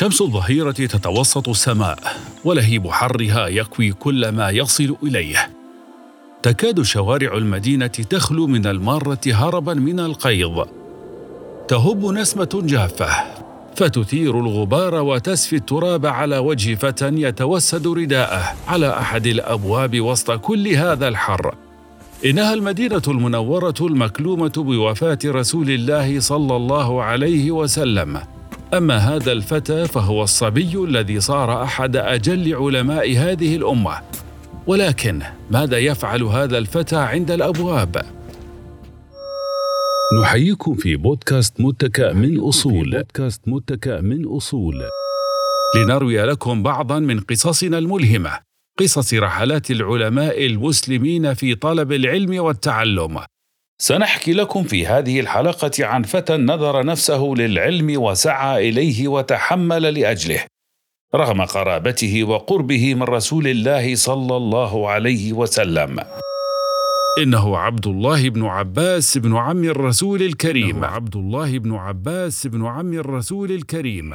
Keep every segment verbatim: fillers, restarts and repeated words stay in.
شمس الظهيرة تتوسط السماء، ولهيب حرها يكوي كل ما يصل إليه. تكاد شوارع المدينة تخلو من المارة هربا من القيظ. تهب نسمة جافة فتثير الغبار وتسفي التراب على وجه فتى يتوسد رداءه على أحد الأبواب وسط كل هذا الحر. إنها المدينة المنورة المكلومة بوفاة رسول الله صلى الله عليه وسلم. أما هذا الفتى فهو الصبي الذي صار أحد أجل علماء هذه الأمة. ولكن ماذا يفعل هذا الفتى عند الأبواب؟ نحييكم في بودكاست متكأ من أصول بودكاست متكأ من أصول لنروي لكم بعضا من قصصنا الملهمة، قصص رحلات العلماء المسلمين في طلب العلم والتعلم. سنحكي لكم في هذه الحلقة عن فتى نذر نفسه للعلم وسعى إليه وتحمل لأجله رغم قرابته وقربه من رسول الله صلى الله عليه وسلم. إنه عبد الله بن عباس بن عم الرسول الكريم عبد الله بن عباس بن عم الرسول الكريم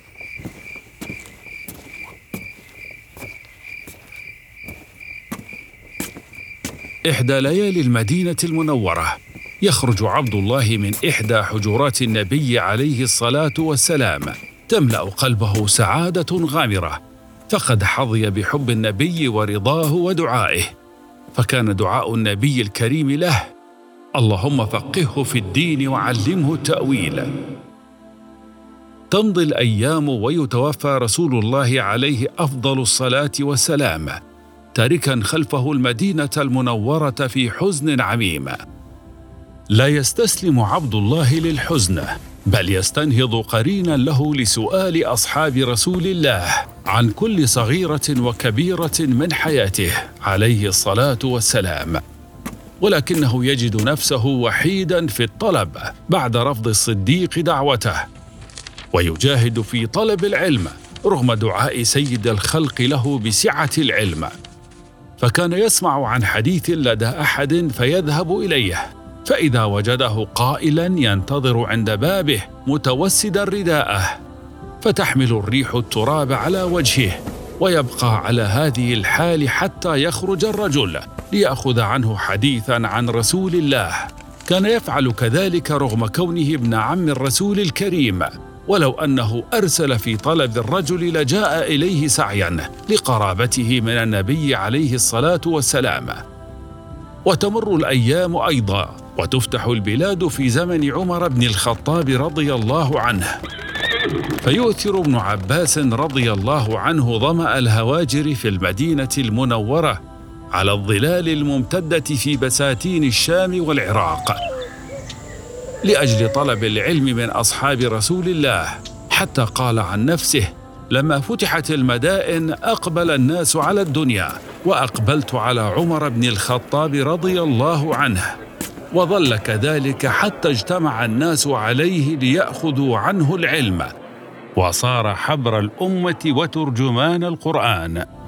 إحدى ليالي المدينة المنورة يخرج عبد الله من إحدى حجرات النبي عليه الصلاة والسلام تملأ قلبه سعادة غامرة، فقد حظي بحب النبي ورضاه ودعائه. فكان دعاء النبي الكريم له: اللهم فقهه في الدين وعلمه التأويل. تمضي الأيام ويتوفى رسول الله عليه أفضل الصلاة والسلام، تاركا خلفه المدينة المنورة في حزن عميم. لا يستسلم عبد الله للحزن، بل يستنهض قرينا له لسؤال أصحاب رسول الله عن كل صغيرة وكبيرة من حياته عليه الصلاة والسلام. ولكنه يجد نفسه وحيدا في الطلب بعد رفض الصديق دعوته، ويجاهد في طلب العلم رغم دعاء سيد الخلق له بسعة العلم. فكان يسمع عن حديث لدى أحد فيذهب إليه، فإذا وجده قائلا ينتظر عند بابه متوسدا رداءه، فتحمل الريح التراب على وجهه، ويبقى على هذه الحال حتى يخرج الرجل ليأخذ عنه حديثا عن رسول الله. كان يفعل كذلك رغم كونه ابن عم الرسول الكريم، ولو أنه أرسل في طلب الرجل لجاء إليه سعيا لقرابته من النبي عليه الصلاة والسلام. وتمر الأيام أيضا، وتفتح البلاد في زمن عمر بن الخطاب رضي الله عنه، فيؤثر ابن عباس رضي الله عنه ظمأ الهواجر في المدينة المنورة على الظلال الممتدة في بساتين الشام والعراق لأجل طلب العلم من أصحاب رسول الله، حتى قال عن نفسه: لما فتحت المدائن أقبل الناس على الدنيا، وأقبلت على عمر بن الخطاب رضي الله عنه. وظل كذلك حتى اجتمع الناس عليه ليأخذوا عنه العلم، وصار حبر الأمة وترجمان القرآن.